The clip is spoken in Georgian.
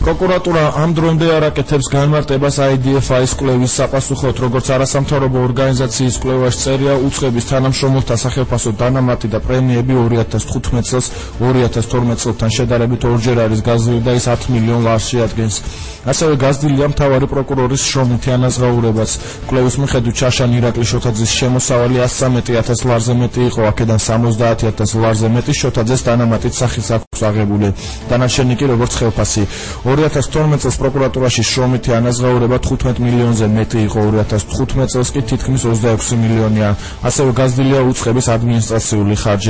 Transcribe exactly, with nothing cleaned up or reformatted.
პროკურატურა ამ დრომდე არ აკეთებს განმარტებას I D F I-ის კვლევის საპასუხოდ, როგორც არასამთავრობო ორგანიზაციის კვლევაში წერია, უცხების თანამშრომელთა სახელმწიფო დანამატი და პრემიები ორი ათას თხუთმეტ წელს ორი ათას თორმეტ წელთან შედარებით ორჯერ არის გაზრდილი და ის ათ მილიონ ლარს შეადგენს. ასევე გაზრდილია მთავარი პროკურორის შრომითი ანაზღაურებაც. კვლევის მიხედვით ჩაშან ირაკლი შოთაძის შემოსავალი ასამეტი ათას ლარზე მეტი იყო, აქედან სამოცდაათი ათას ლარზე მეტი შოთაძეს დანამატით სახის აქვს აღებული. დანარჩენი კი როგორც ხელფასი. ორი ათას თორმეტ წელს პროკურატურაში შრომითი ანაზღაურება თხუთმეტ მილიონზე მეტი იყო, ორი ათას თხუთმეტ წელს კი თითქმის ოცდაექვსი მილიონია. ასევე გაზრდილია უცხების ადმინისტრაციული ხარჯები.